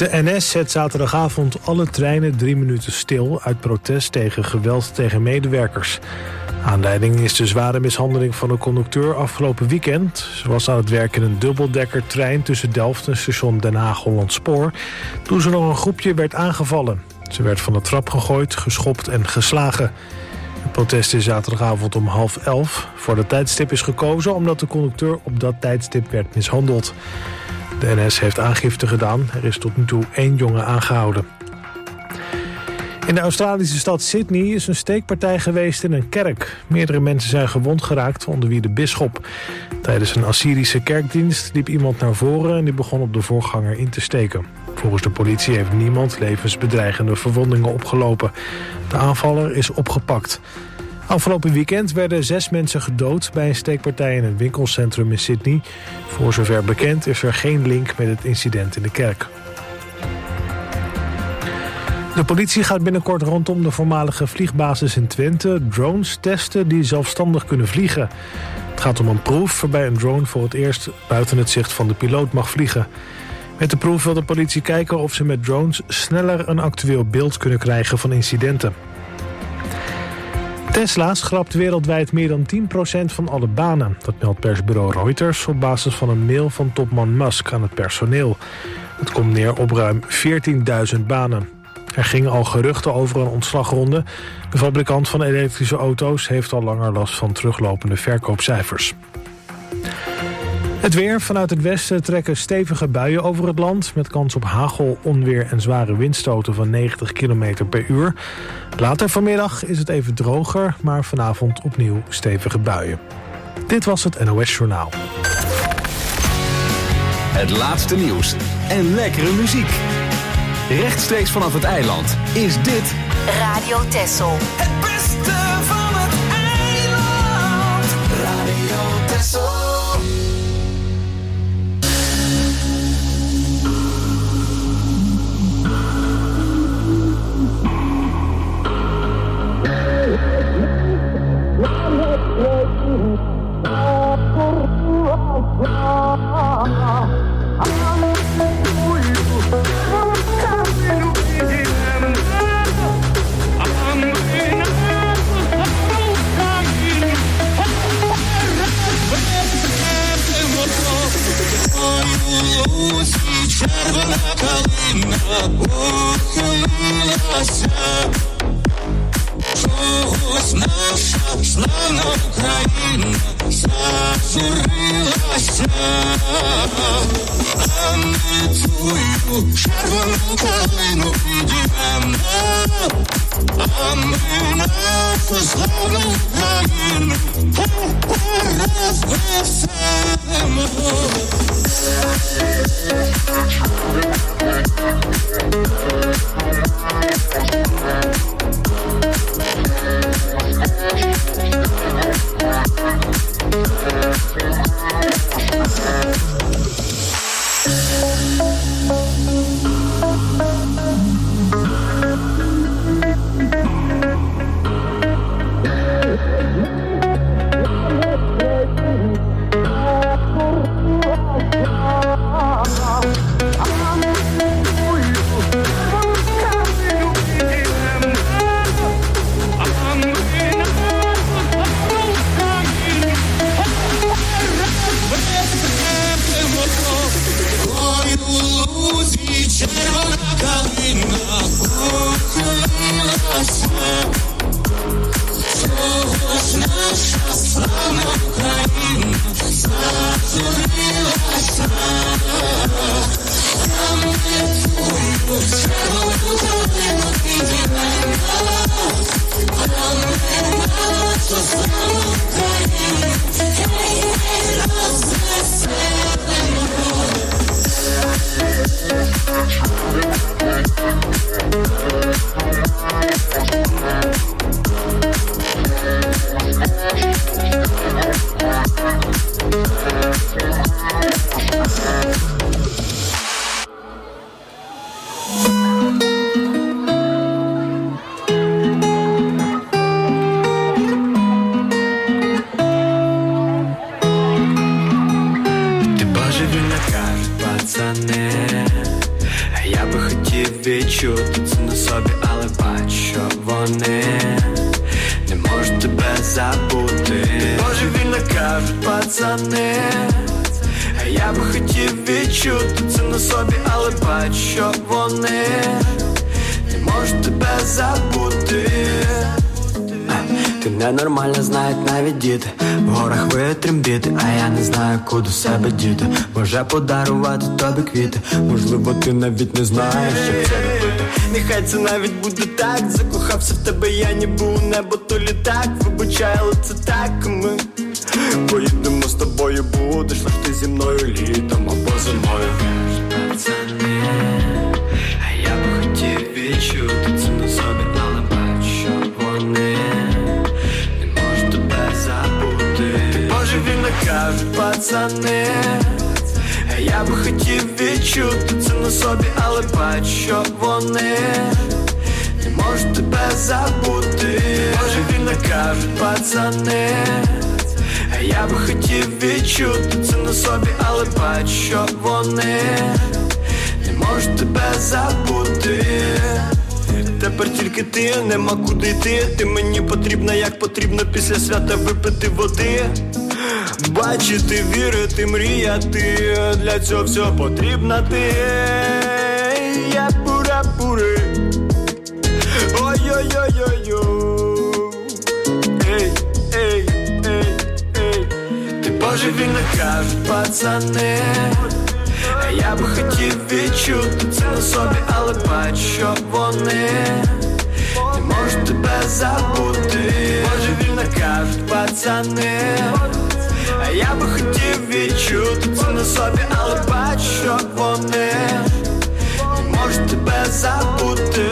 De NS zet zaterdagavond alle treinen 3 minuten stil uit protest tegen geweld tegen medewerkers. Aanleiding is de zware mishandeling van een conducteur afgelopen weekend. Ze was aan het werk in een dubbeldekkertrein tussen Delft en station Den Haag-Hollandspoor toen ze door een groepje werd aangevallen. Ze werd van de trap gegooid, geschopt en geslagen. Het protest is zaterdagavond om 10:30. Voor dat tijdstip is gekozen omdat de conducteur op dat tijdstip werd mishandeld. De NS heeft aangifte gedaan. Er is tot nu toe 1 jongen aangehouden. In de Australische stad Sydney is een steekpartij geweest in een kerk. Meerdere mensen zijn gewond geraakt, onder wie de bisschop. Tijdens een Assyrische kerkdienst liep iemand naar voren en die begon op de voorganger in te steken. Volgens de politie heeft niemand levensbedreigende verwondingen opgelopen. De aanvaller is opgepakt. Afgelopen weekend werden 6 mensen gedood bij een steekpartij in een winkelcentrum in Sydney. Voor zover bekend is er geen link met het incident in de kerk. De politie gaat binnenkort rondom de voormalige vliegbasis in Twente drones testen die zelfstandig kunnen vliegen. Het gaat om een proef waarbij een drone voor het eerst buiten het zicht van de piloot mag vliegen. Met de proef wil de politie kijken of ze met drones sneller een actueel beeld kunnen krijgen van incidenten. Tesla schrapt wereldwijd meer dan 10% van alle banen. Dat meldt persbureau Reuters op basis van een mail van topman Musk aan het personeel. Het komt neer op ruim 14.000 banen. Er gingen al geruchten over een ontslagronde. De fabrikant van elektrische auto's heeft al langer last van teruglopende verkoopcijfers. Het weer. Vanuit het westen trekken stevige buien over het land, met kans op hagel, onweer en zware windstoten van 90 km per uur. Later vanmiddag is het even droger, maar vanavond opnieuw stevige buien. Dit was het NOS Journaal. Het laatste nieuws en lekkere muziek. Rechtstreeks vanaf het eiland is dit Radio Texel. Het beste van het eiland. Radio Texel. Ось наша славна Україна зажурилася, а ми твою червону калину підіймемо, а ми нашу славну Україну розвеселимо. відчути це на собі, але бачу, що вони не можуть тебе забути. Божевільно кажуть пацани, а я би хотів відчути це на собі, але бачу, що вони не можуть тебе забути. Ти ненормальна, знають навіть діти. В горах витрембіти, а я не знаю, куди себе діти. Може подарувати тобі квіти, можливо, ти навіть не знаєш, як це робити. Нехай це навіть буде так. Закохався в тебе, я ніби у небо, то літак. Вибачай, але це так. Ми поїдемо з тобою, будеш ти зі мною літом або зимою. Пацани, а я би хотів відчути це на собі, але бачу, що вони не можуть тебе забути. Божевільно кажуть пацани, а я би хотів відчути це на собі, але бачу, що вони не можуть тебе забути. Божевільно кажуть пацани, а я би хотів відчути це на собі, але бачу, що вони не можуть тебе забути. Тепер тільки ти, нема куди йти. Ти мені потрібна, як потрібно після свята випити води. Бачити, вірити, мріяти, для цього все потрібна ти. Я пура-пури. Ой-ой-ой-ой-ой. Ей, ей, ей, ей. Ти божевільно кажуть пацани, а я би хотів відчути це на собі, але бачу, що вони не можуть тебе забути. Божевільно кажуть пацани, а я би хотів відчути це на собі, але бачу, що вони не можуть тебе забути.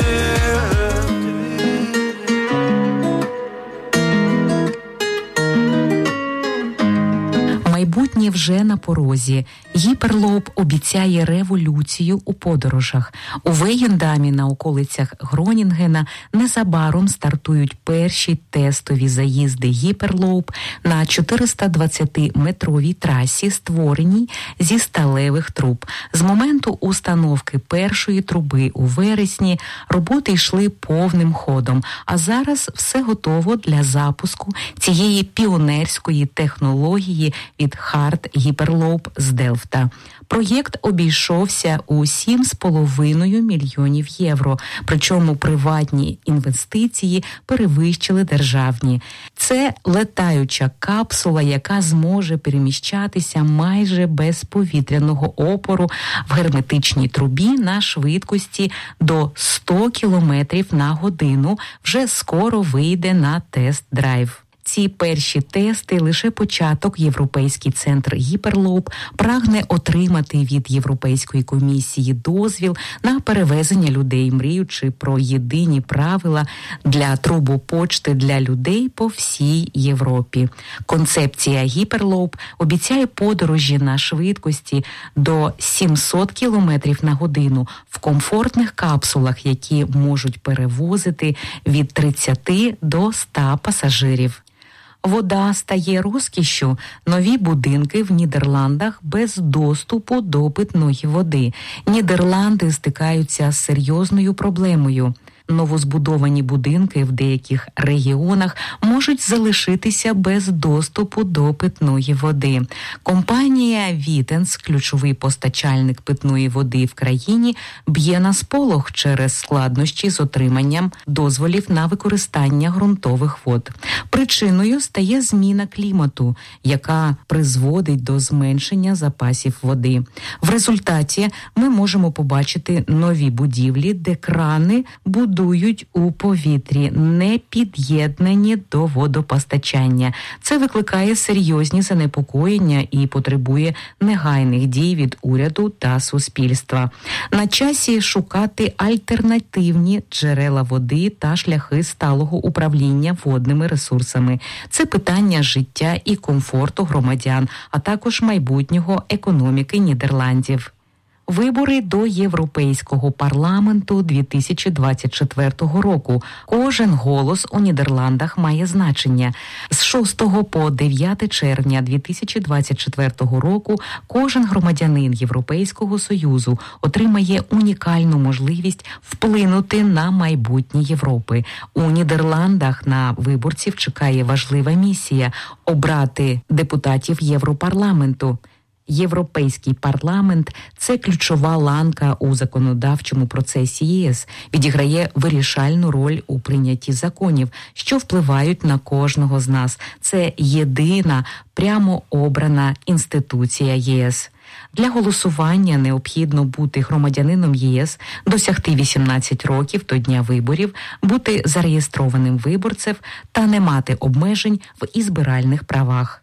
Майбутнє вже на порозі. Гіперлоуп обіцяє революцію у подорожах. У Вейєндамі на околицях Гронінгена незабаром стартують перші тестові заїзди Гіперлоуп на 420-метровій трасі, створеній зі сталевих труб. З моменту установки першої труби у вересні роботи йшли повним ходом, а зараз все готово для запуску цієї піонерської технології від Хард Гіперлоуп з Делфта. Проєкт обійшовся у 7,5 мільйонів євро, причому приватні інвестиції перевищили державні. Це летаюча капсула, яка зможе переміщатися майже без повітряного опору в герметичній трубі на швидкості до 100 км на годину, вже скоро вийде на тест-драйв. Ці перші тести – лише початок. Європейський центр Гіперлоуп прагне отримати від Європейської комісії дозвіл на перевезення людей, мріючи про єдині правила для трубопочти для людей по всій Європі. Концепція Гіперлоуп обіцяє подорожі на швидкості до 700 км на годину в комфортних капсулах, які можуть перевозити від 30 до 100 пасажирів. Вода стає розкішшю. Нові будинки в Нідерландах без доступу до питної води. Нідерланди стикаються з серйозною проблемою. Новозбудовані будинки в деяких регіонах можуть залишитися без доступу до питної води. Компанія Вітенс, ключовий постачальник питної води в країні, б'є на сполох через складнощі з отриманням дозволів на використання ґрунтових вод. Причиною стає зміна клімату, яка призводить до зменшення запасів води. В результаті ми можемо побачити нові будівлі, де крани будують у повітрі, не під'єднані до водопостачання. Це викликає серйозні занепокоєння і потребує негайних дій від уряду та суспільства. На часі шукати альтернативні джерела води та шляхи сталого управління водними ресурсами. Це питання життя і комфорту громадян, а також майбутнього економіки Нідерландів. Вибори до Європейського парламенту 2024 року. Кожен голос у Нідерландах має значення. З 6 по 9 червня 2024 року кожен громадянин Європейського Союзу отримає унікальну можливість вплинути на майбутнє Європи. У Нідерландах на виборців чекає важлива місія – обрати депутатів Європарламенту. Європейський парламент – це ключова ланка у законодавчому процесі ЄС, відіграє вирішальну роль у прийнятті законів, що впливають на кожного з нас. Це єдина, прямо обрана інституція ЄС. Для голосування необхідно бути громадянином ЄС, досягти 18 років до дня виборів, бути зареєстрованим виборцем та не мати обмежень в ізбиральних правах.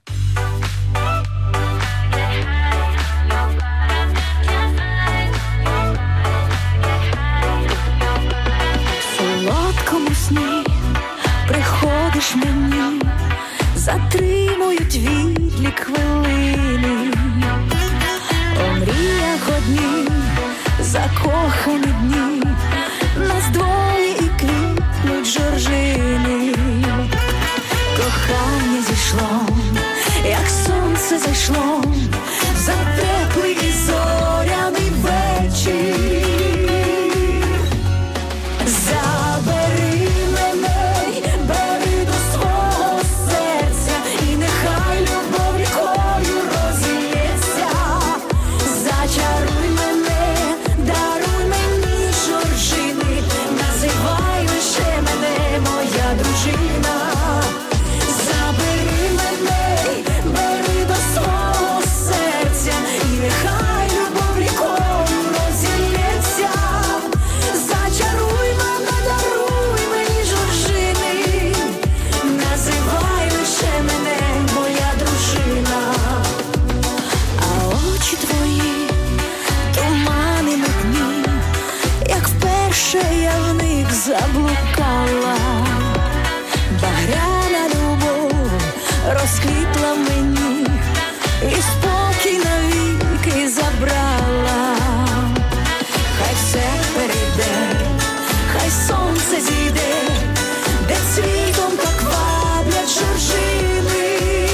Сні приходиш мені, затримують відлік хвилини. У мріях одні, закохані дні, нас двоє і квітнуть жоржини. Кохання зійшло, як сонце зайшло, за теплий і зоряний вечір. Забери мене, бери до свого серця, і нехай любов рікою розлється. Зачаруй мене, даруй мені жоржини, називай лише мене моя дружина. Забери мене, бери до свого серця, і нехай любов рікою розлється. Зачаруй мене, даруй мені жоржини, називай лише мене моя дружина. А очі твої тумани мутні, як вперше я в них заблукала. Багряна любов розквітла в мені і спокій навіки забрала. Хай все перейде, хай сонце зійде, де цвітом так ваблять жоржини.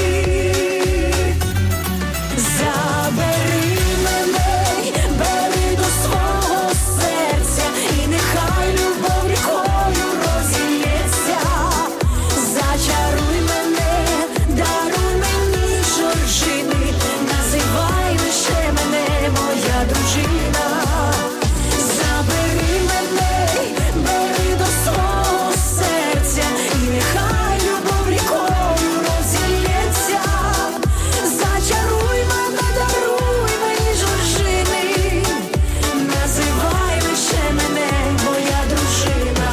Забери мене, бери до свого серця, і нехай любов рікою розлється. Зачаруй мене, даруй мені жоржини, називай лише мене моя дружина. Забери мене, бери до свого серця, і нехай любов рікою розлється. Зачаруй мене, даруй мені жоржини, називай лише мене моя дружина.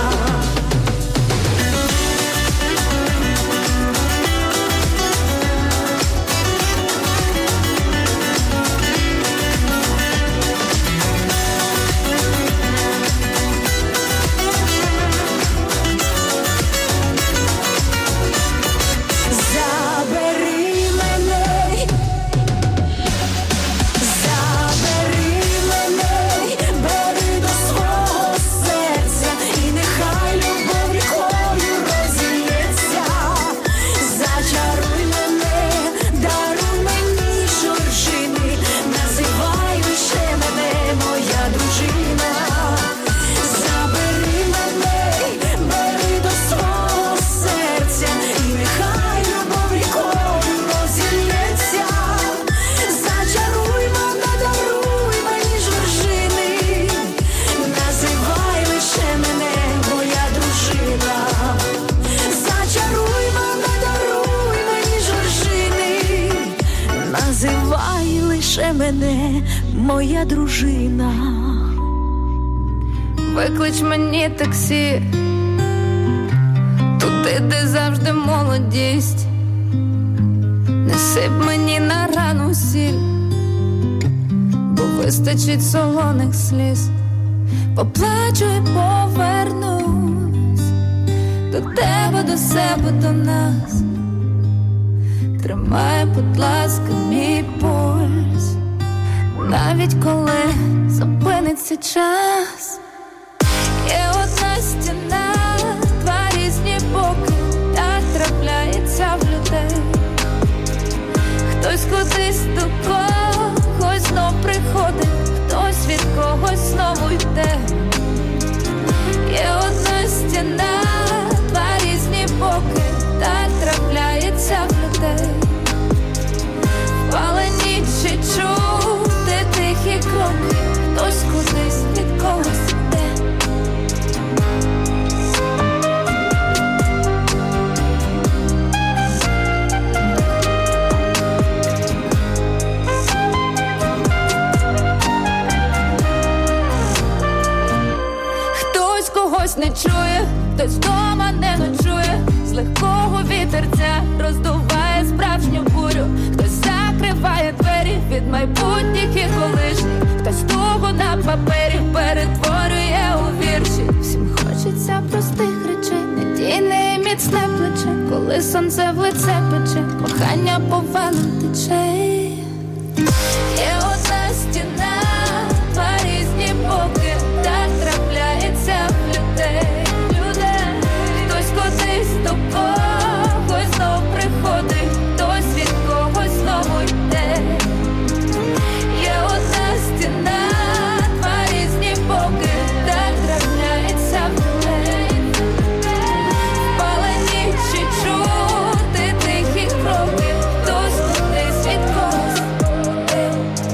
Забери мене, бери до свого серця, і нехай любов рікою розлється. Зачаруй мене, даруй мені жоржини, називай лише мене моя дружина. Забери мене, бери до свого серця, і нехай любов рікою розлється. Зачаруй мене, даруй мені жоржини, називай лише мене моя дружина. Зачаруй мене, даруй мені жоржини, називай лише мене моя дружина. Виклич мені таксі, туди, де завжди молодість. Не сип мені на рану сіль, бо вистачить солоних сліз. Поплачу і повернусь до тебе, до себе, до нас. Тримай, будь ласка, мій пульс, навіть коли зупиниться час. Є одна стіна, два різні боки, так трапляється в людей. Хтось кудись до когось знов приходить, хтось від когось знову йде. Є одна стіна, два різні боки, так трапляється в людей. Впалені чи чути тихі кроки, хтось кудись від когось йде. Когось не чує, хтось вдома не ночує, з легкого вітерця роздуває справжню бурю. Хтось закриває двері від майбутніх і колишніх, хтось тугу на папері перетворює у вірші. Всім хочеться простих речей, надійне і міцне плече, коли сонце в лице пече, кохання по венам тече. Є одна стіна, два різні боки, так трапляється в людей. Хтось кудись до когось знов приходить, хтось від когось знову йде. Є одна стіна, два різні боки, так трапляється в людей. Впалені чи чути тихі кроки, хтось кудись від когось йде.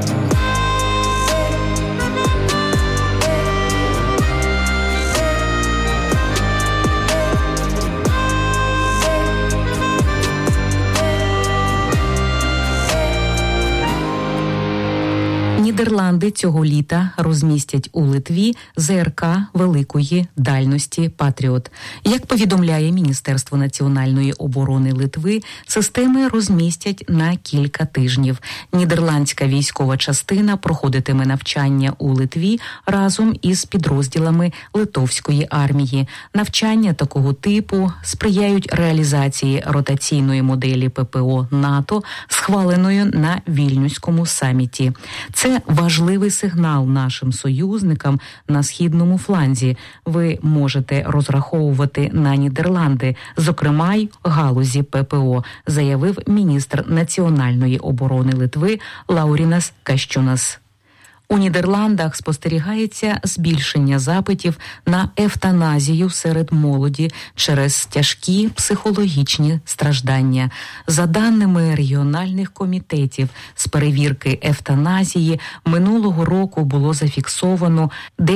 Нідерланди цього літа розмістять у Литві ЗРК великої дальності «Патріот». Як повідомляє Міністерство національної оборони Литви, системи розмістять на кілька тижнів. Нідерландська військова частина проходитиме навчання у Литві разом із підрозділами литовської армії. Навчання такого типу сприяють реалізації ротаційної моделі ППО НАТО, схваленої на Вільнюському саміті. Це важливий сигнал нашим союзникам на східному фланзі. Ви можете розраховувати на Нідерланди, зокрема й галузі ППО, заявив міністр національної оборони Литви Лаурінас Кащунас. У Нідерландах спостерігається збільшення запитів на евтаназію серед молоді через тяжкі психологічні страждання. За даними регіональних комітетів з перевірки евтаназії, минулого року було зафіксовано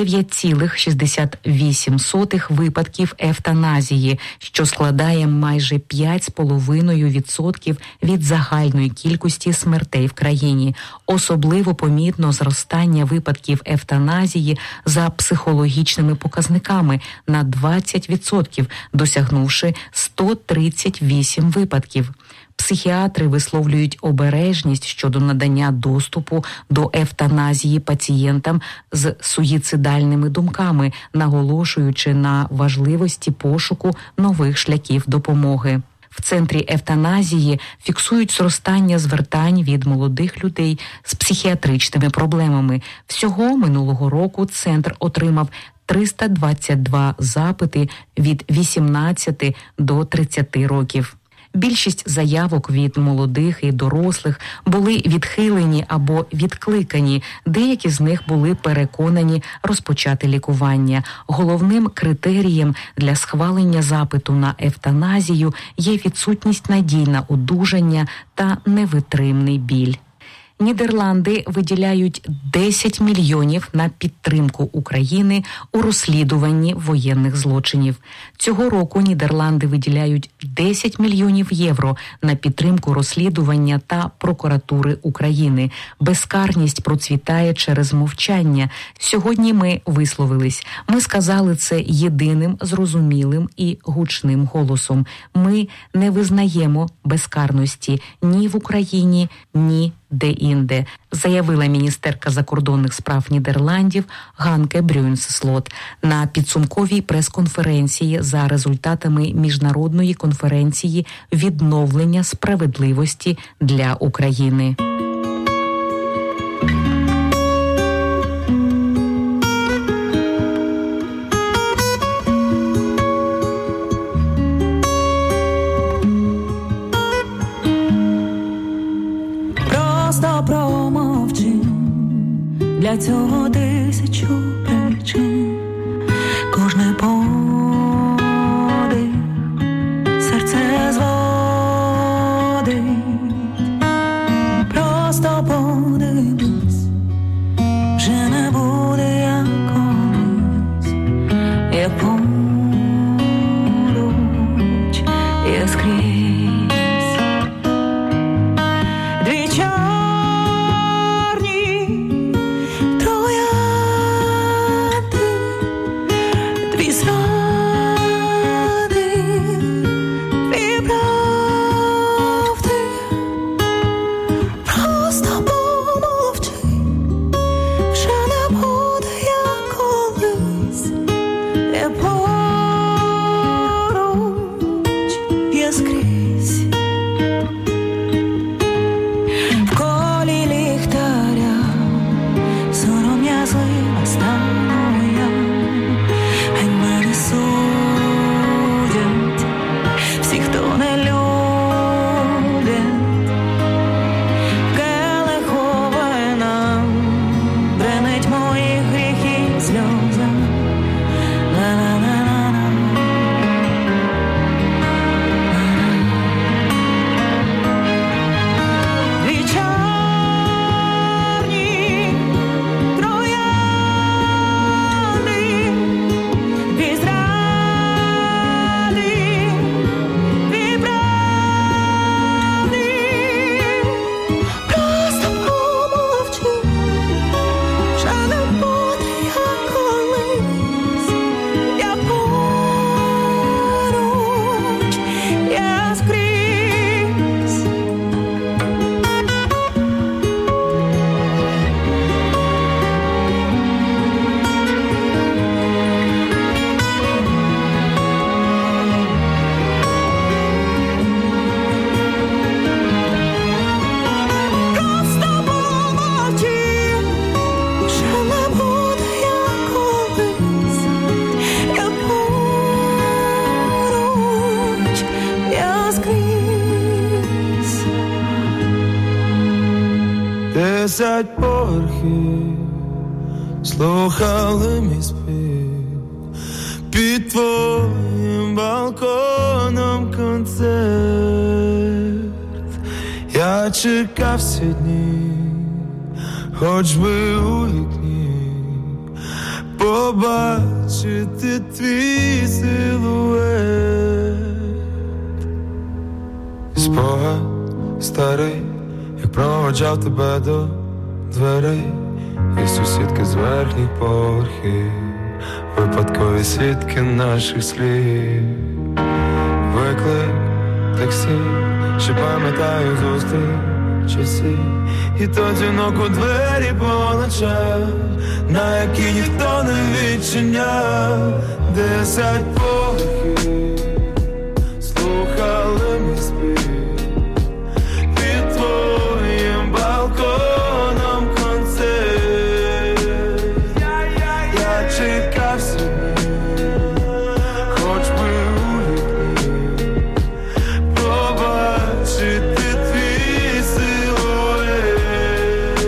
9,68 випадків евтаназії, що складає майже 5,5% від загальної кількості смертей в країні. Особливо помітно зростання випадків евтаназії за психологічними показниками на 20%, досягнувши 138 випадків. Психіатри висловлюють обережність щодо надання доступу до евтаназії пацієнтам з суїцидальними думками, наголошуючи на важливості пошуку нових шляхів допомоги. В центрі евтаназії фіксують зростання звертань від молодих людей з психіатричними проблемами. Всього минулого року центр отримав 322 запити від 18 до 30 років. Більшість заявок від молодих і дорослих були відхилені або відкликані. Деякі з них були переконані розпочати лікування. Головним критерієм для схвалення запиту на евтаназію є відсутність надій на одужання та невитримний біль. Нідерланди виділяють 10 мільйонів на підтримку України у розслідуванні воєнних злочинів. Цього року Нідерланди виділяють 10 мільйонів євро на підтримку розслідування та прокуратури України. Безкарність процвітає через мовчання. Сьогодні ми висловились. Ми сказали це єдиним, зрозумілим і гучним голосом. Ми не визнаємо безкарності ні в Україні, ні де-інде, заявила міністерка закордонних справ Нідерландів Ганке Брюнс-Слот на підсумковій прес-конференції за результатами міжнародної конференції «Відновлення справедливості для України». поруч, я скрізь. В колі ліхтаря сором'язлива стану я, гань мене судять всі, хто не любить. Келиховина бренить моїх гріхів сльоза. Дві чорні троянди, дві зради, дві правди. Просто помовчи, вже не буде як колись. Я поруч, я скрізь. Просто помовчи, вже не буде як колись. Я поруч, я скрізь. 10 поверхів слухали мій спів, під твоїм балконом концерт. Я чекав всі дні, хоч би у вікні побачити твій силует. Спогад старий, як проводжав тебе до дверей, і сусідки з верхніх поверхів, випадкові свідки наших слів. Виклик таксі, ще пам'ятаю зустрічі, і той дзвінок у двері по ночах, на які ніхто не відчиняв. 10 поверхів слухали мій спів, під твоїм балконом концерт. Я чекав собі, хоч би у вікні побачити твій силует.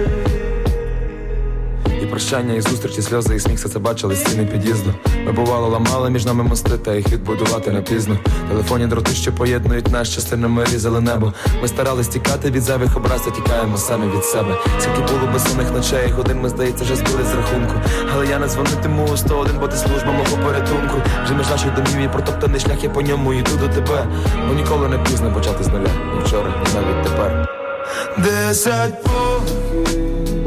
І прощання, і зустрічі, сльози, і сміх, все це бачили з стіни під'їзду. Ми бувало ламали між нами мости, та їх відбудувати не пізно. Телефонні дроти, що поєднують нас, частинами різали небо. Ми старались тікати від зайвих образ, та тікаємо самі від себе. Скільки було безсонних ночей, годин ми, здається, вже збили з рахунку. Але я не дзвонитиму у 101, бо ти служба мого порятунку. Вже між наших домів і протоптаний шлях, я по ньому йду до тебе. Бо ніколи не пізно почати з нуля, ні вчора, ні навіть тепер. 10 поверхів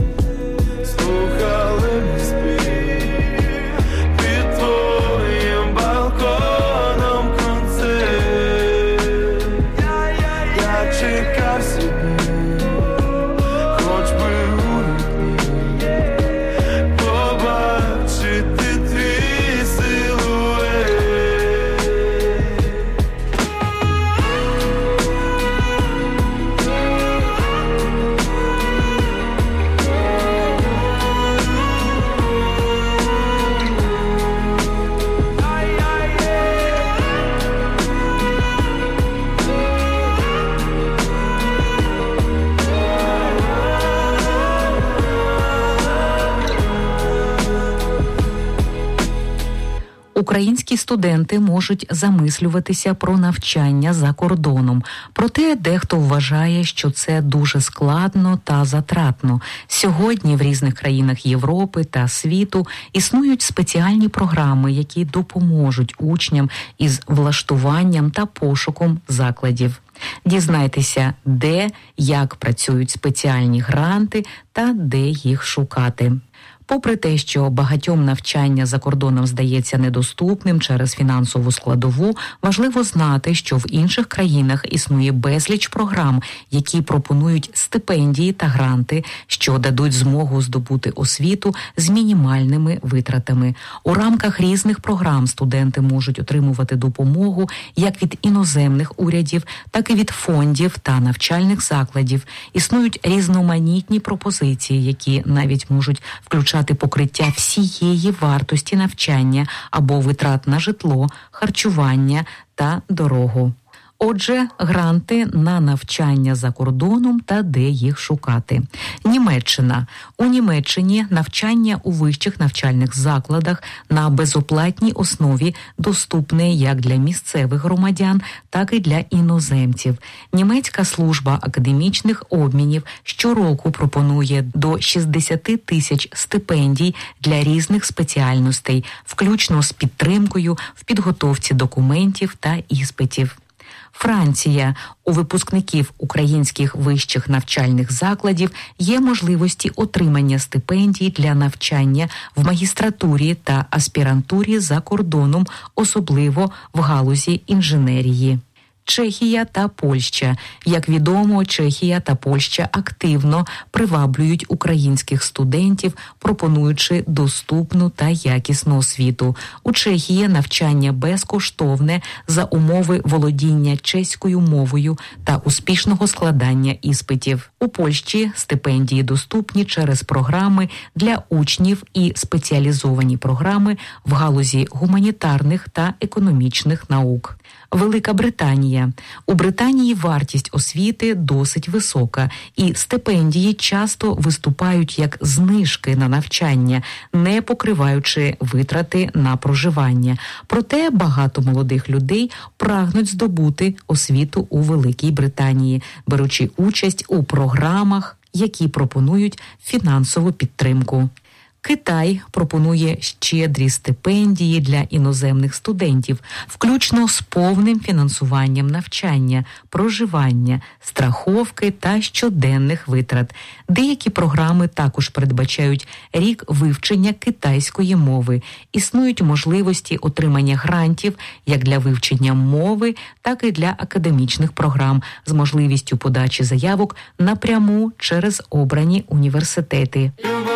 слухали мій спів, під твоїм балконом концерт. Я чекав собі, хоч би у вікні побачити твій силует. Українські студенти можуть замислюватися про навчання за кордоном. Проте дехто вважає, що це дуже складно та затратно. Сьогодні в різних країнах Європи та світу існують спеціальні програми, які допоможуть учням із влаштуванням та пошуком закладів. Дізнайтеся, де, як працюють спеціальні гранти та де їх шукати. Попри те, що багатьом навчання за кордоном здається недоступним через фінансову складову, важливо знати, що в інших країнах існує безліч програм, які пропонують стипендії та гранти, що дадуть змогу здобути освіту з мінімальними витратами. У рамках різних програм студенти можуть отримувати допомогу як від іноземних урядів, так і від фондів та навчальних закладів. Існують різноманітні пропозиції, які навіть можуть включати покриття всієї вартості навчання або витрат на житло, харчування та дорогу. Отже, гранти на навчання за кордоном та де їх шукати. Німеччина. У Німеччині навчання у вищих навчальних закладах на безоплатній основі доступне як для місцевих громадян, так і для іноземців. Німецька служба академічних обмінів щороку пропонує до 60 тисяч стипендій для різних спеціальностей, включно з підтримкою в підготовці документів та іспитів. Франція. У випускників українських вищих навчальних закладів є можливості отримання стипендій для навчання в магістратурі та аспірантурі за кордоном, особливо в галузі інженерії. Чехія та Польща. Як відомо, Чехія та Польща активно приваблюють українських студентів, пропонуючи доступну та якісну освіту. У Чехії навчання безкоштовне за умови володіння чеською мовою та успішного складання іспитів. У Польщі стипендії доступні через програми для учнів і спеціалізовані програми в галузі гуманітарних та економічних наук. Велика Британія. У Британії вартість освіти досить висока, і стипендії часто виступають як знижки на навчання, не покриваючи витрати на проживання. Проте багато молодих людей прагнуть здобути освіту у Великій Британії, беручи участь у програмах, які пропонують фінансову підтримку. Китай пропонує щедрі стипендії для іноземних студентів, включно з повним фінансуванням навчання, проживання, страховки та щоденних витрат. Деякі програми також передбачають рік вивчення китайської мови. Існують можливості отримання грантів як для вивчення мови, так і для академічних програм з можливістю подачі заявок напряму через обрані університети.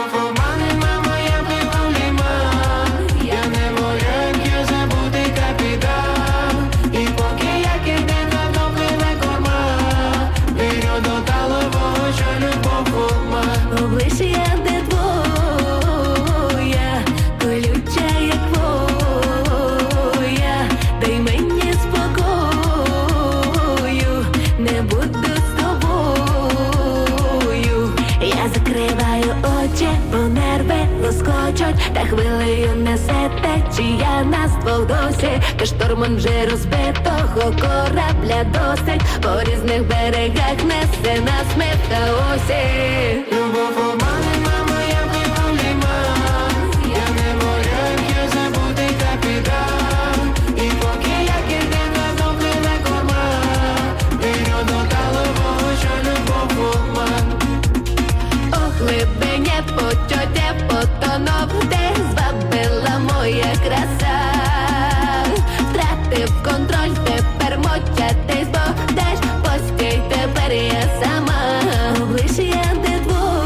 Та хвилею несе течія нас двох досі, та штормом вже розбитого корабля досить. По різних берегах несе нас ми в хаосі. Любов обманена, моя неволіма, я не моряк, я забутий капітан. І поки я кидаю на допливе корма, вірю до талового, що любов обман. Ох, глибиня потьотя потонув, де звабила моя краса. Втратив контроль, тепер мочатись будеш, постій, тепер я сама. Облиш я не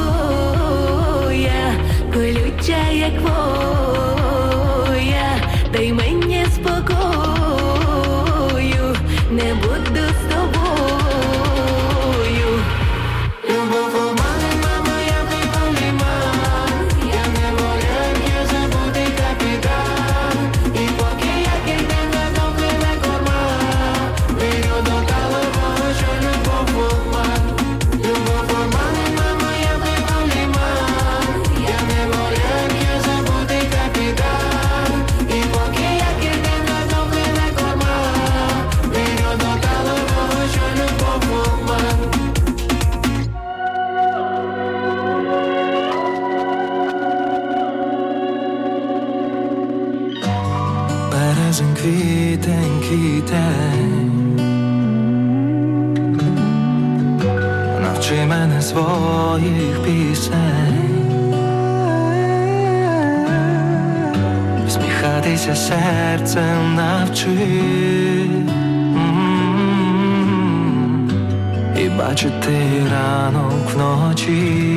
твоя, колюча як хвоя, дай мені спокою, не буду з тобою. Любов обманена, моя неволіма, я не моряк, я забутий капітан. І поки я кидаю на допливе корма, вірю до талового, що любов обман. Любов обманена, моя неволіма, я не моряк, я забутий капітан. І поки я кидаю на допливе корма, вірю до талового, що любов обман. Березень, квітень, квітень, навчи мене своїх пісень. Сміхатися серцем навчи і бачити ранок вночі.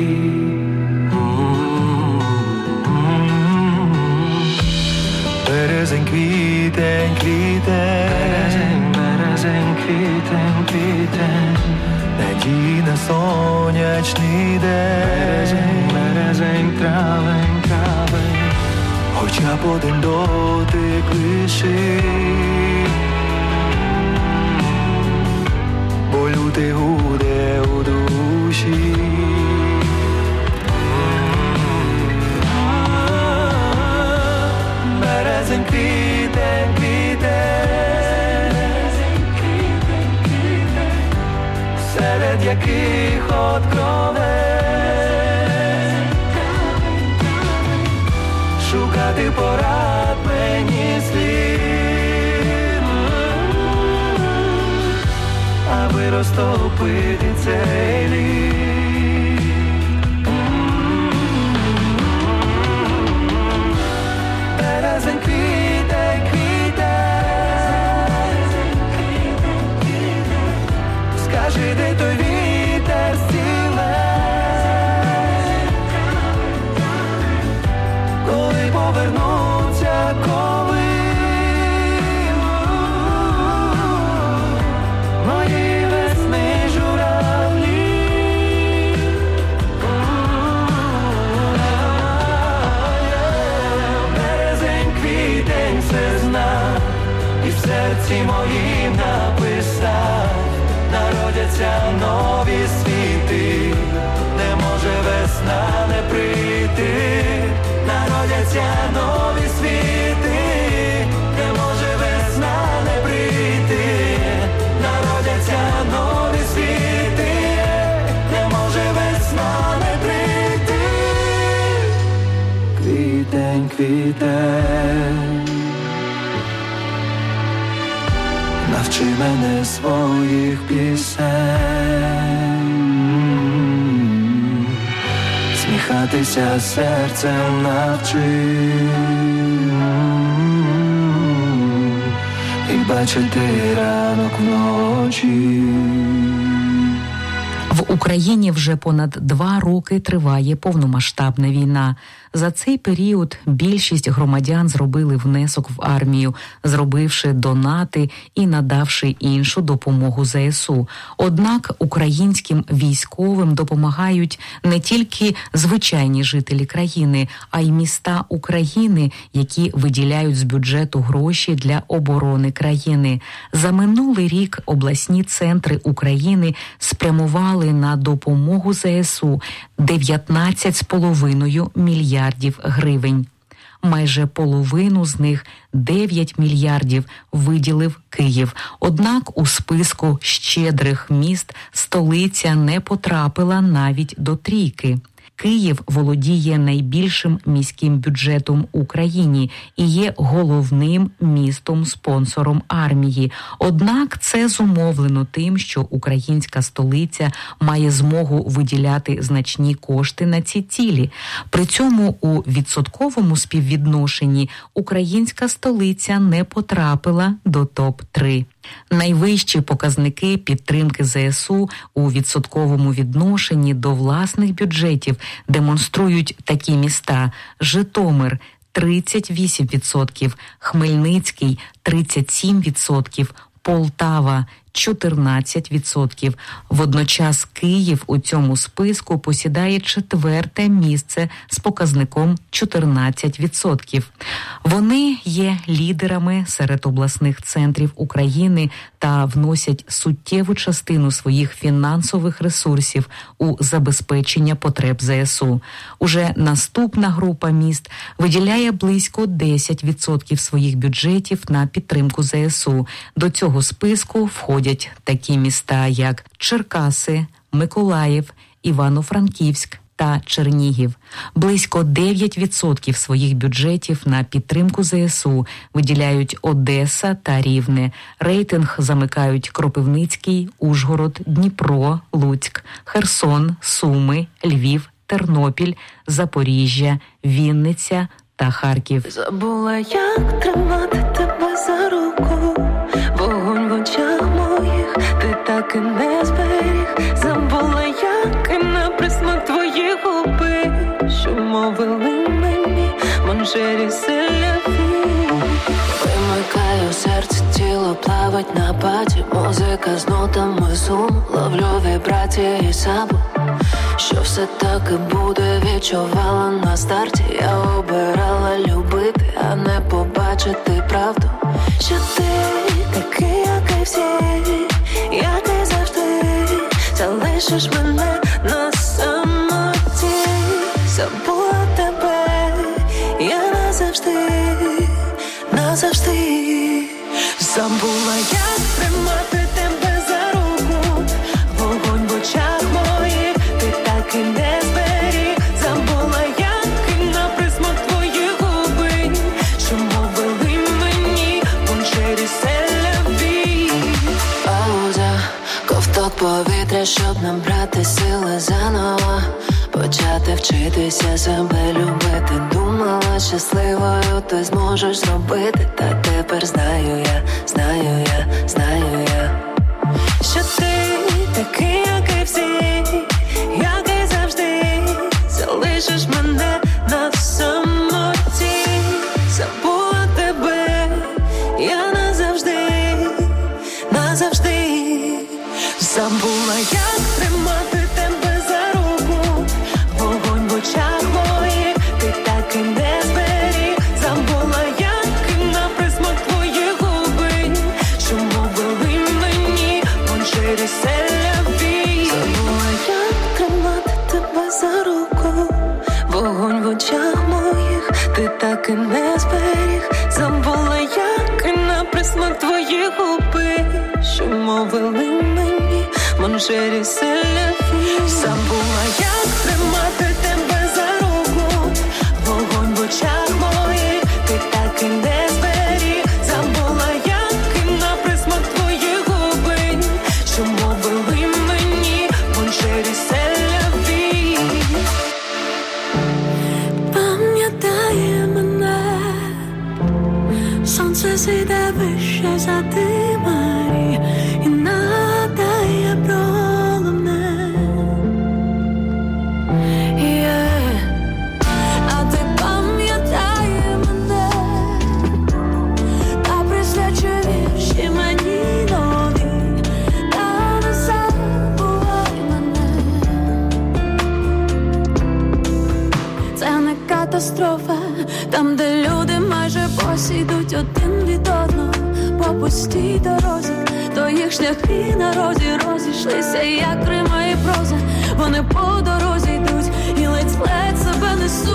Березень, квітень, квітень, березень, квітень, квітень, надій на сонячний день. Березень, травень, травень, хоча б один дотик лиши, бо лютий гуде у душі. Березень, квітень, квітень, серед яких откровень шукати порад мені слід, аби розтопити цей лід. Березень, квітень, квітень, скажи, де той вітер стіле, коли повернуться, коли мої весни журавлі. Березень, квітень, все зна, і в серці моїм написав, народяться нові світи, не може весна не прийти. Народяться нові світи, не може весна не прийти. Народяться нові світи, не може весна не прийти. Квітень, квітень, навчи мене своїх пісень, сміхатися серцем навчи і бачити ранок вночі. В Україні вже понад 2 роки триває повномасштабна війна. За цей період більшість громадян зробили внесок в армію, зробивши донати і надавши іншу допомогу ЗСУ. Однак українським військовим допомагають не тільки звичайні жителі країни, а й міста України, які виділяють з бюджету гроші для оборони країни. За минулий рік обласні центри України спрямували на допомогу ЗСУ 19,5 мільярдів гривень. Майже половину з них, 9 мільярдів, виділив Київ. Однак у списку щедрих міст столиця не потрапила навіть до трійки. Київ володіє найбільшим міським бюджетом у країні і є головним містом-спонсором армії. Однак це зумовлено тим, що українська столиця має змогу виділяти значні кошти на ці цілі. При цьому у відсотковому співвідношенні українська столиця не потрапила до топ-3. Найвищі показники підтримки ЗСУ у відсотковому відношенні до власних бюджетів демонструють такі міста: Житомир – 38%, Хмельницький – 37%, Полтава – 14%. Водночас Київ у цьому списку посідає 4-те місце з показником 14%. Вони є лідерами серед обласних центрів України та вносять суттєву частину своїх фінансових ресурсів у забезпечення потреб ЗСУ. Уже наступна група міст виділяє близько 10% своїх бюджетів на підтримку ЗСУ. До цього списку входять такі міста, як Черкаси, Миколаїв, Івано-Франківськ та Чернігів. Близько 9% своїх бюджетів на підтримку ЗСУ виділяють Одеса та Рівне. Рейтинг замикають Кропивницький, Ужгород, Дніпро, Луцьк, Херсон, Суми, Львів, Тернопіль, Запоріжжя, Вінниця, та Харків. Забула, як тримати тебе за руку, вогонь в очах моїх ти так і не зберіг. Забула, як і на присмак твої губи, що мовили мені моншері селяві. Вимикаю серце, тіло плавать на паті, музика з нотами сум, ловлю вібрації і сабу. Що все так і буде, відчувала на старті. Я обирала любити, а не побачити правду. Що ти такий, як і всі, як і завжди, залишиш мене на самоті. Забула тебе, я назавжди, назавжди. Забула, як тримати тебе за руку, вогонь в очах моїх ти так і не зберіг. Забула, як і на присмак твої губи, що мовили мені моншері селяві. Пауза, ковток повітря, щоб набрати сили заново, почати вчитися себе любити. Думала, щасливою ти зможеш зробити, та тепер знаю я, знаю я, знаю я, що ти такий, як і всі, як і завжди, залишиш мене на самоті. Забула тебе, я назавжди, назавжди. Забула, як тримати тебе за руку, вогонь в очах моїх ти так і не зберіг. Забула, як і на присмак твої губи, що мовили мені моншері селяві. Забула, як тримати тебе за руку, вогонь в очах моїх ти так і не зберіг. Забула, як і на присмак твої губи, що мовили мені моншері селяві. Забула, як тримати тебе за руку, вогонь в очах моїх ти так і не зберіг. Забула, як і на присмак твої губи, що мовили мені моншері селяві. Пам'ятає мене, сонце зійде вище за димарі і нагадає про головне. А ти пам'ятає мене, та присвячу вірші мені нові, та не забувай мене. Це не катастрофа, там, де люди майже босі йдуть один від одного по пустій дорозі, то їх шляхи на розі розійшлися, як рима і проза. Вони по дорозі йдуть і ледь-ледь себе несуть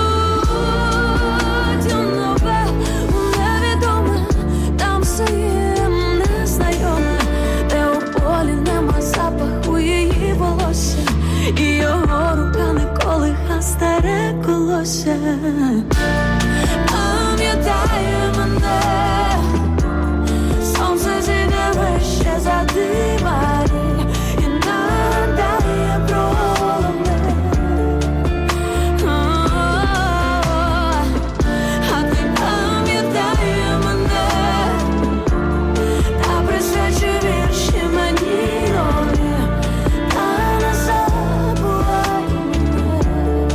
у нове, у невідоме, там все є незнайоме, де у полі нема запаху її волосся, і його рука не колиха старе колося. Пам'ятає мене, сонце зійде вище за димарі і нагадає про головне. А ти пам'ятає мене, та присвячу вірші мені нові, та не забувай мене.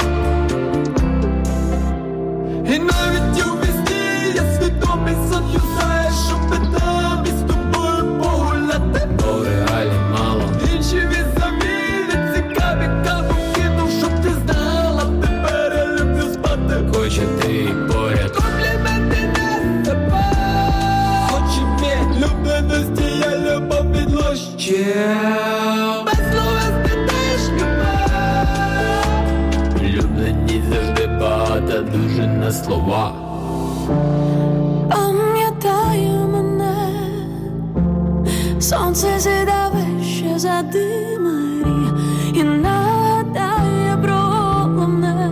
І навіть у вісні я свідомий сон юзаю, щоб ти там із тобою погуляти. Бо реалі мало. Інші візаві цікаві каву кинув, щоб ти знала, тепер я люблю спати. Хочу ти поряд. Компліменти не себе. Хочу від любленості, я любов відлощив. Без словести теж любов. Влюблені завжди багато, дуже на слова. Пам'ятає мене, сонце зійде вище за димарі і нагадає про головне.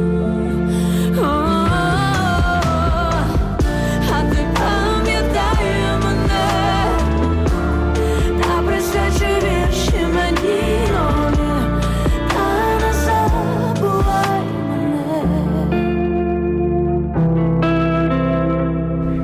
А ти пам'ятає мене, та присвячу вірші мені нові, та не забувай мене.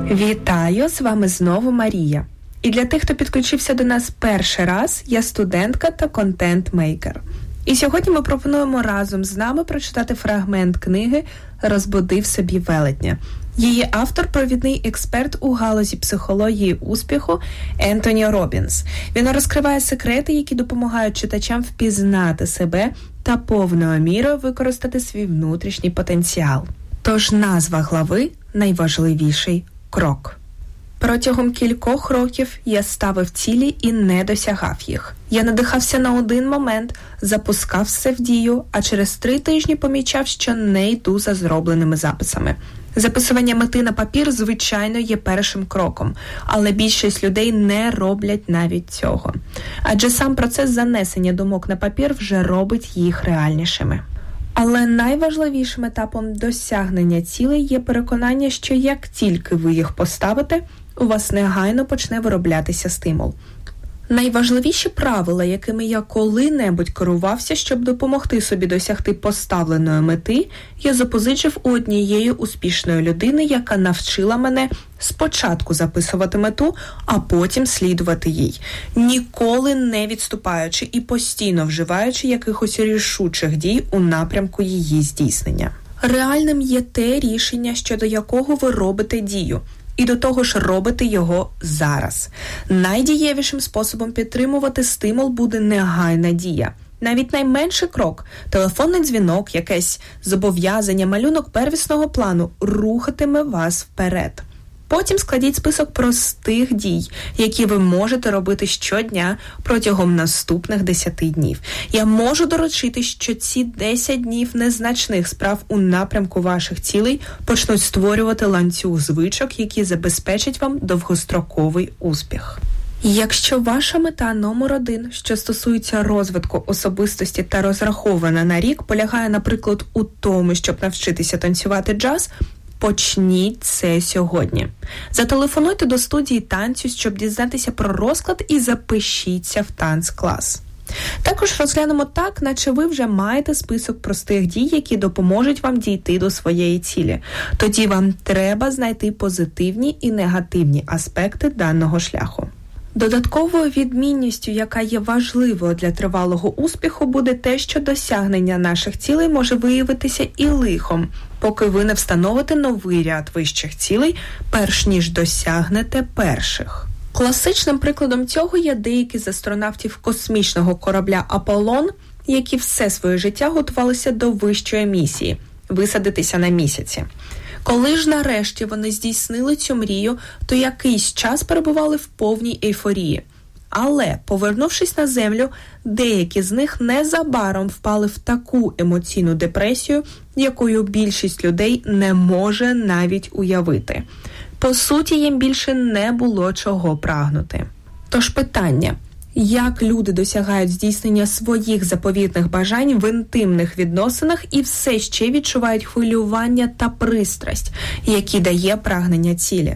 Вітаю, з вами знову Марія. І для тих, хто підключився до нас перший раз, я студентка та контент-мейкер. І сьогодні ми пропонуємо разом з нами прочитати фрагмент книги «Розбуди в собі велетня». Її автор – провідний експерт у галузі психології успіху Ентоні Робінс. Він розкриває секрети, які допомагають читачам впізнати себе та повною мірою використати свій внутрішній потенціал. Тож назва глави – найважливіший крок. Протягом кількох років я ставив цілі і не досягав їх. Я надихався на один момент, запускав все в дію, а через 3 тижні помічав, що не йду за зробленими записами. Записування мети на папір, звичайно, є першим кроком, але більшість людей не роблять навіть цього. Адже сам процес занесення думок на папір вже робить їх реальнішими. Але найважливішим етапом досягнення цілей є переконання, що як тільки ви їх поставите, у вас негайно почне вироблятися стимул. Найважливіші правила, якими я коли-небудь керувався, щоб допомогти собі досягти поставленої мети, я запозичив у однієї успішної людини, яка навчила мене спочатку записувати мету, а потім слідувати їй, ніколи не відступаючи і постійно вживаючи якихось рішучих дій у напрямку її здійснення. Реальним є те рішення, щодо якого ви робите дію, і до того ж робити його зараз. Найдієвішим способом підтримувати стимул буде негайна дія. Навіть найменший крок – телефонний дзвінок, якесь зобов'язання, малюнок первісного плану – рухатиме вас вперед. Потім складіть список простих дій, які ви можете робити щодня протягом наступних 10 днів. Я можу доручити, що ці 10 днів незначних справ у напрямку ваших цілей почнуть створювати ланцюг звичок, які забезпечать вам довгостроковий успіх. Якщо ваша мета номер 1, що стосується розвитку особистості та розрахована на рік, полягає, наприклад, у тому, щоб навчитися танцювати джаз, почніть це сьогодні. Зателефонуйте до студії танцю, щоб дізнатися про розклад, і запишіться в танцклас. Також розглянемо так, наче ви вже маєте список простих дій, які допоможуть вам дійти до своєї цілі. Тоді вам треба знайти позитивні і негативні аспекти даного шляху. Додатковою відмінністю, яка є важливою для тривалого успіху, буде те, що досягнення наших цілей може виявитися і лихом, поки ви не встановите новий ряд вищих цілей, перш ніж досягнете перших. Класичним прикладом цього є деякі з астронавтів космічного корабля «Аполлон», які все своє життя готувалися до вищої місії – висадитися на місяці. Коли ж нарешті вони здійснили цю мрію, то якийсь час перебували в повній ейфорії. Але, повернувшись на Землю, деякі з них незабаром впали в таку емоційну депресію, якою більшість людей не може навіть уявити. По суті, їм більше не було чого прагнути. Тож питання – як люди досягають здійснення своїх заповітних бажань в інтимних відносинах і все ще відчувають хвилювання та пристрасть, які дає прагнення цілі?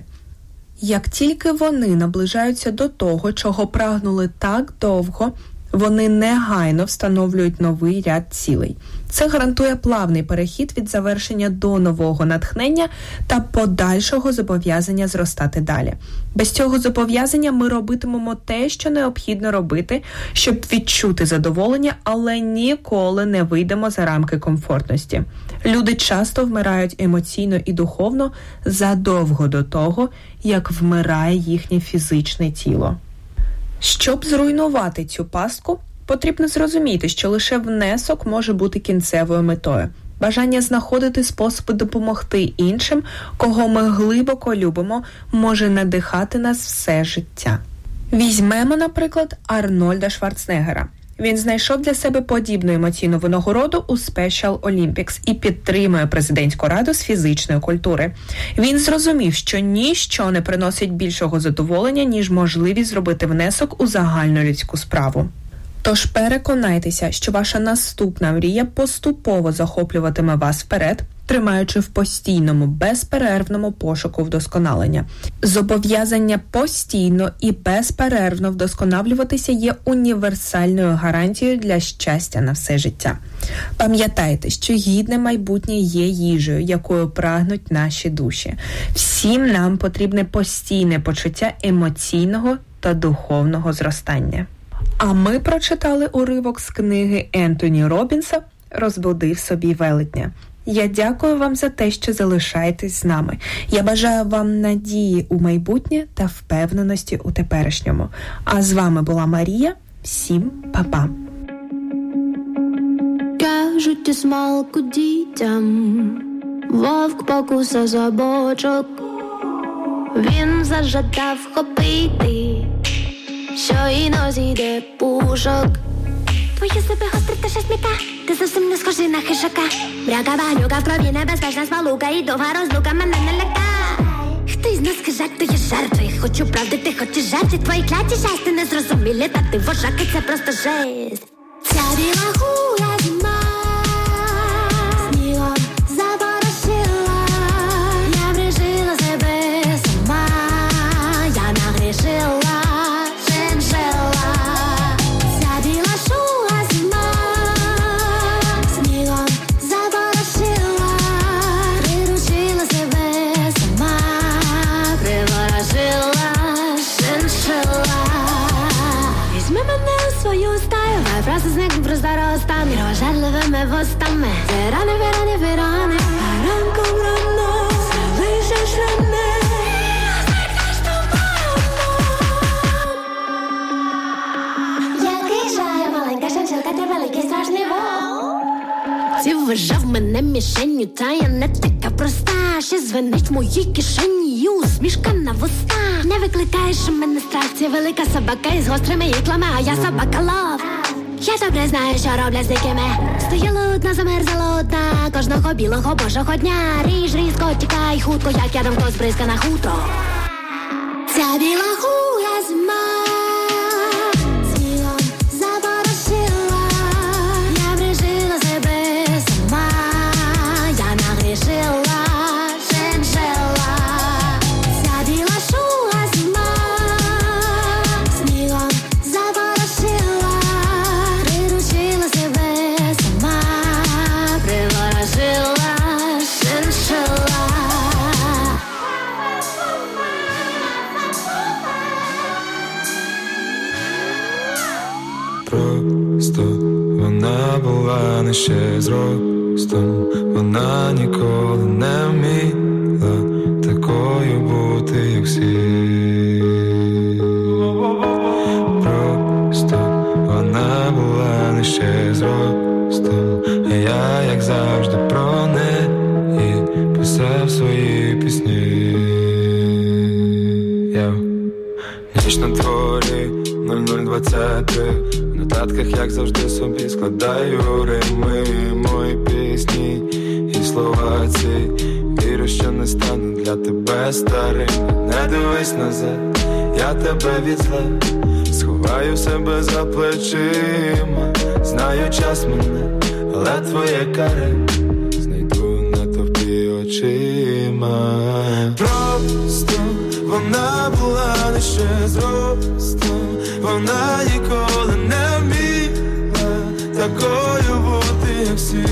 Як тільки вони наближаються до того, чого прагнули так довго, вони негайно встановлюють новий ряд цілей. Це гарантує плавний перехід від завершення до нового натхнення та подальшого зобов'язання зростати далі. Без цього зобов'язання ми робитимемо те, що необхідно робити, щоб відчути задоволення, але ніколи не вийдемо за рамки комфортності. Люди часто вмирають емоційно і духовно задовго до того, як вмирає їхнє фізичне тіло. Щоб зруйнувати цю пастку, потрібно зрозуміти, що лише внесок може бути кінцевою метою. Бажання знаходити способи допомогти іншим, кого ми глибоко любимо, може надихати нас все життя. Візьмемо, наприклад, Арнольда Шварценеггера. Він знайшов для себе подібну емоційну винагороду у Special Olympics і підтримує президентську раду з фізичної культури. Він зрозумів, що ніщо не приносить більшого задоволення, ніж можливість зробити внесок у загальнолюдську справу. Тож переконайтеся, що ваша наступна мрія поступово захоплюватиме вас вперед, тримаючи в постійному, безперервному пошуку вдосконалення. Зобов'язання постійно і безперервно вдосконалюватися є універсальною гарантією для щастя на все життя. Пам'ятайте, що гідне майбутнє є їжею, якою прагнуть наші душі. Всім нам потрібне постійне почуття емоційного та духовного зростання. А ми прочитали уривок з книги Ентоні Робінса «Розбуди в собі велетня». Я дякую вам за те, що залишаєтесь з нами. Я бажаю вам надії у майбутнє та впевненості у теперішньому. А з вами була Марія. Всім па-па. Кажуть, у смалку дітям вовк покусав за бочок. Він зажадав хопити, що і нозійде пушок. Твої зуби гострі та шестміка, ти зовсім не схожий на хижака. Бряка банюка, в крові небезпечна смалука, і довга розлука мене не лякає. Хтось з нас хижак, то є жертви. Хочу правди, ти хочеш жерти. Твої кляті жести незрозумілі, та ти вожак, і це просто жесть. Ця біла хуя зима снігом запорошила. Я врежила себе сама, я нагрішила, шиншила. Ця біла шуга зима снігом запорошила. Приручила себе сама, приворожила, шиншила. Візьми мене у свою стаю, хай просто зникне просто розтане. Кровожадливими вустами, це рани, вирани. А ранком рано залишиш рани. Який жай, маленька шиншилка, ти великий страшний вовк. Ти вважав мене мішенню, та я не така проста. Ще звенить в моїй кишені, усмішка на вустах. Не викликаєш у мене страх, це велика собака із гострими іклами, а я собака лов. Я добре знаю, що роблять з дикими. Стою лудна, замерзла одна, кожного білого божого дня. Ріж різко, тікай хутко, як ядом хтось бризка на хутро. Ця біла хуя зима снігом запорошила. Я врежила себе сама, я нагрішила, шиншила. Ця біла шуга зима снігом запорошила. Приручила себе сама, приворожила, шиншила. Просто вона була нижче зростом, вона ніколи не вміла такою бути, як всі. Просто вона була нижче зростом, а я, як завжди, про неї писав свої пісні. Ніч на дворі 0023, в нотатках, як завжди, собі складаю рими, мої пісні і слова ці. Вірю, що не стану для тебе старим. Не дивись назад, я тебе від зла сховаю себе за плечима. Знаю, час мене, але твоє каре знайду на товпі очима. Просто вона була нижче зростом, вона ніколи не вміла такою бути, як всі.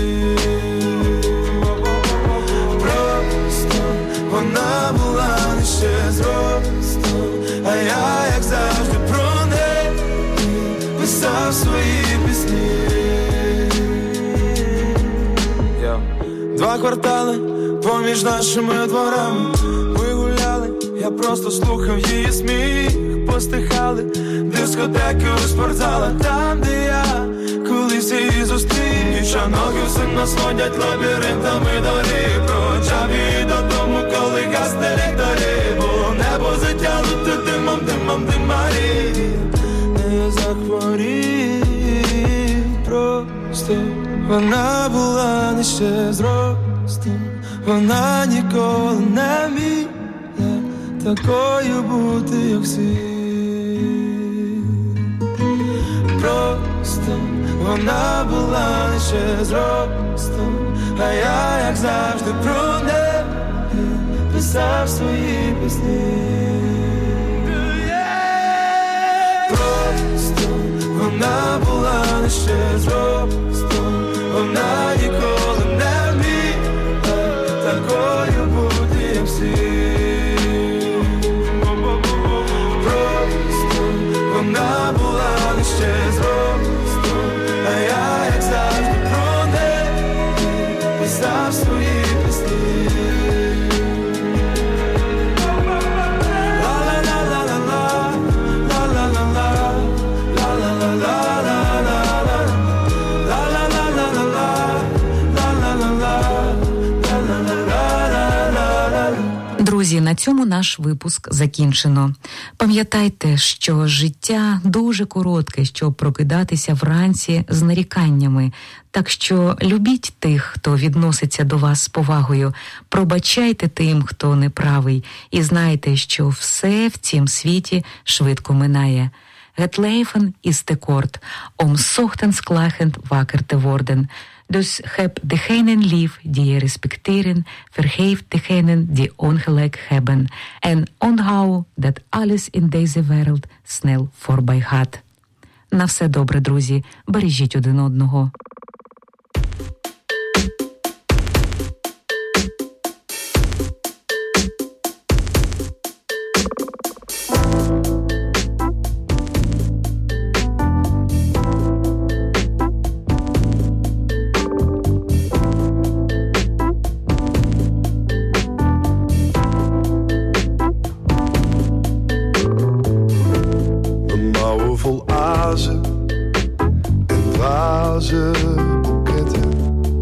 Просто вона була нижче зростом, а я, як завжди, про неї писав свої пісні. Два квартали поміж нашими дворами ми гуляли, я просто слухав її сміх. Постихали дискотеки у спортзалах, там, де я колись її зустрів. Дівчанок усім нас водять лабіринтами доріг. Проводжав її додому, коли гасне ліхтарі. Було небо затягнуте димом, димарі. Не я захворів. Просто вона була нижче зростом, вона ніколи не вміла такою бути, як всі. Просто вона була нижче зростом, а я, як завжди, про неї писав свої пісні. Просто вона була не ще зростом, вона ніколи не вміла такою бути, як всі. Просто вона була не ще зростом, а я, як завжди, про неї писав свої пісні. Друзі, на цьому наш випуск закінчено. Пам'ятайте, що життя дуже коротке, щоб прокидатися вранці з наріканнями. Так що любіть тих, хто відноситься до вас з повагою, пробачайте тим, хто неправий, і знайте, що все в цім світі швидко минає. Het leven is te kort, om 's ochtends klagend wakker te worden. Dus heb degenen lief die je respecteren, vergeef degenen die ongelijk hebben. En onthoud dat alles in deze wereld snel voorbij gaat. На все добре, друзі. Бережіть один одного. boeketten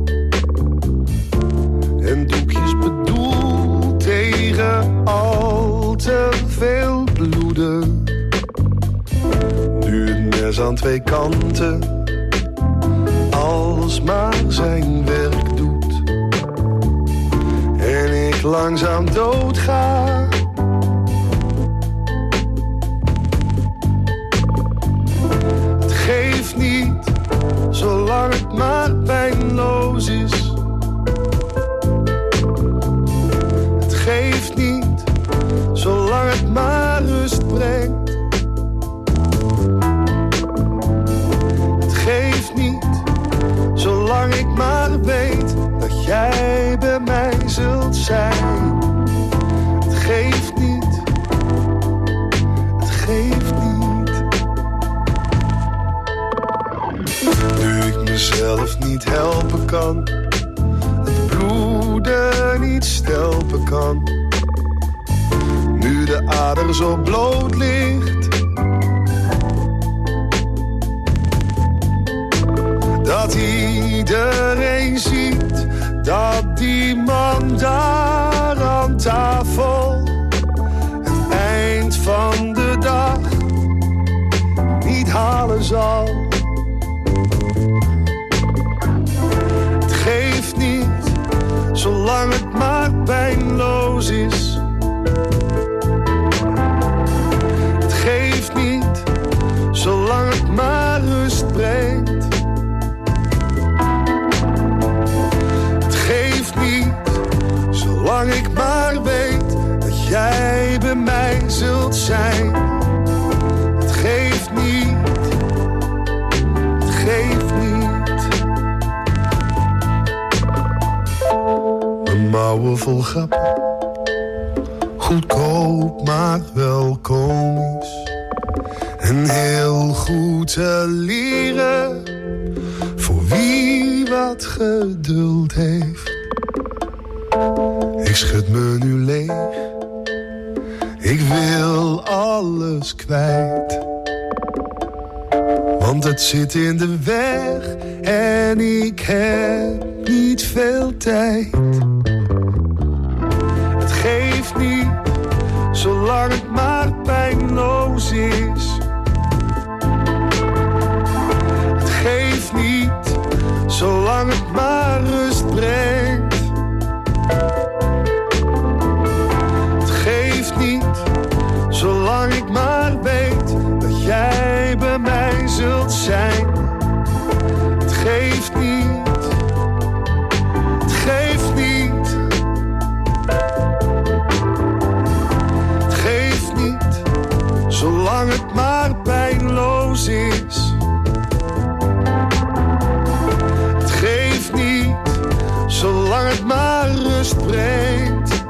en doekjes bedoeld tegen al te veel bloeden. Nu het mes aan twee kanten alsmaar zijn werk doet en ik langzaam doodga. Het geeft niet, zolang het maar pijnloos is. Het geeft niet, zolang het maar rust brengt. Het geeft niet, zolang ik maar weet dat jij bij mij zult zijn. Het geeft niet, het geeft niet. Nu ik mezelf niet helpen kan, het bloeden niet stelpen kan. Nu de ader zo bloot ligt, dat iedereen ziet dat die man daar aan tafel het eind van de dag niet halen zal. Het geeft niet, zolang het maar pijnloos is. Het geeft niet, zolang het maar rust brengt. Het geeft niet, zolang ik maar weet dat jij bij mij zult zijn. Het geeft niet, het geeft niet. Mijn mouwen vol grappen, goedkoop maar wel komisch. En heel goed te leren voor wie wat geduld heeft. Ik schud me nu leeg, ik wil alles kwijt. Want het zit in de weg en ik heb niet veel tijd. Het geeft niet, zolang het maar pijnloos is. Het geeft niet, zolang het maar rust brengt. Het geeft niet, zolang ik maar weet dat jij bij mij zult zijn. Het geeft niet, het boos is. Het geeft niet, zolang het maar rust brengt.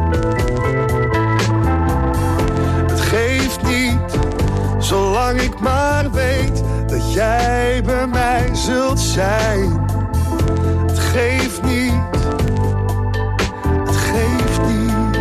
Het geeft niet, zolang ik maar weet dat jij bij mij zult zijn. Het geeft niet, het geeft niet.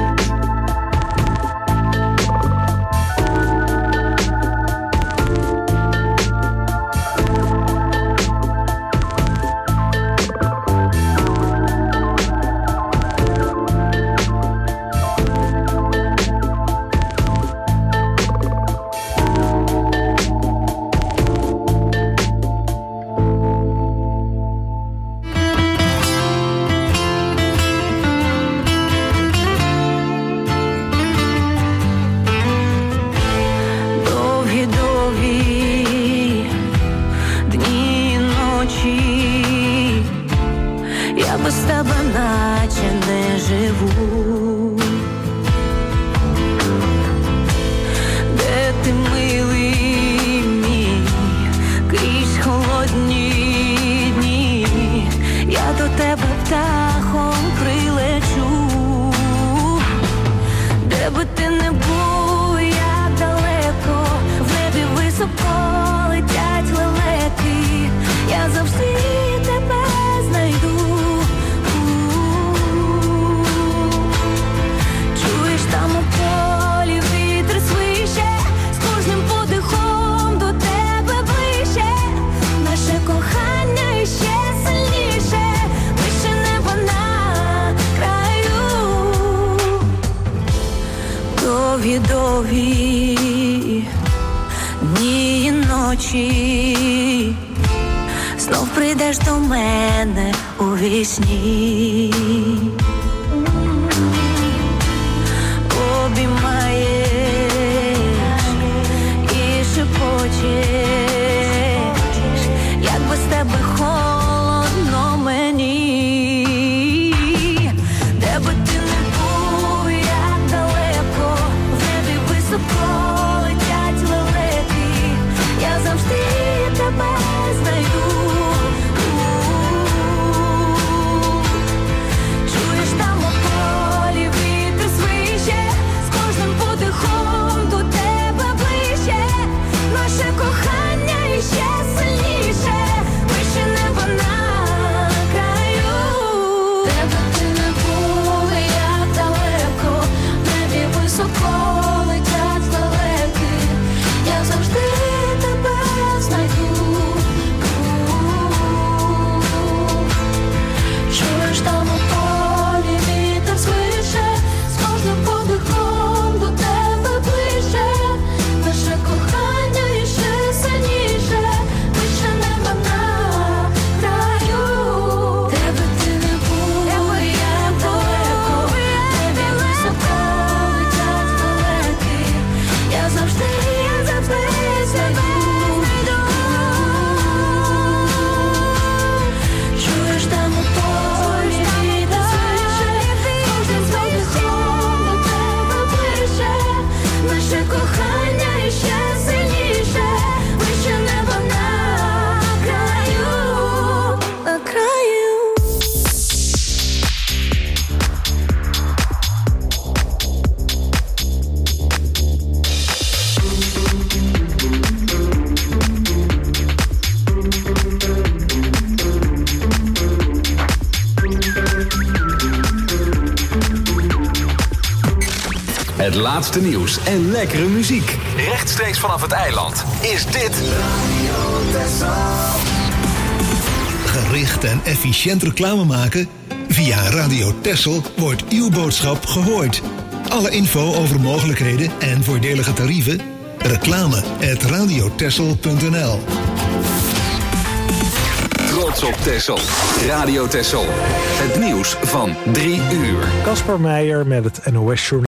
Довгі дні і ночі, знов прийдеш до мене у вісні, обіймаєш і шепочеш, як без тебе холодно мені. Де би ти не був, як далеко, в небі високо летять лелеки, я завжди тебе знайду. Чуєш там у полі вітер свище, з кожним подихом до тебе ближче, наше кохання іще сильніше, вище неба на краю. Де би ти не був, як далеко, в небі високо летять лелеки, я завжди тебе знайду. Чуєш там у полі вітер свище, з кожним подихом до тебе ближче, наше кохання іще сильніше, вище неба на краю. Де би ти не був, як далеко, в небі високо летять лелеки, я завжди знайду. Чуєш там у полі вітер свище, кожним подихом до тебе ближче, наше кохання іще сильніше, вище неба на краю, на краю. Het laatste nieuws en lekkere muziek. Rechtstreeks vanaf het eiland is dit Gericht en efficiënt reclame maken? Via Radio Texel wordt uw boodschap gehoord. Alle info over mogelijkheden en voordelige tarieven? reclame@radiotexel.nl. Trots op Texel. Radio Texel. Het nieuws van 3 uur. Casper Meijer met het NOS-journaal.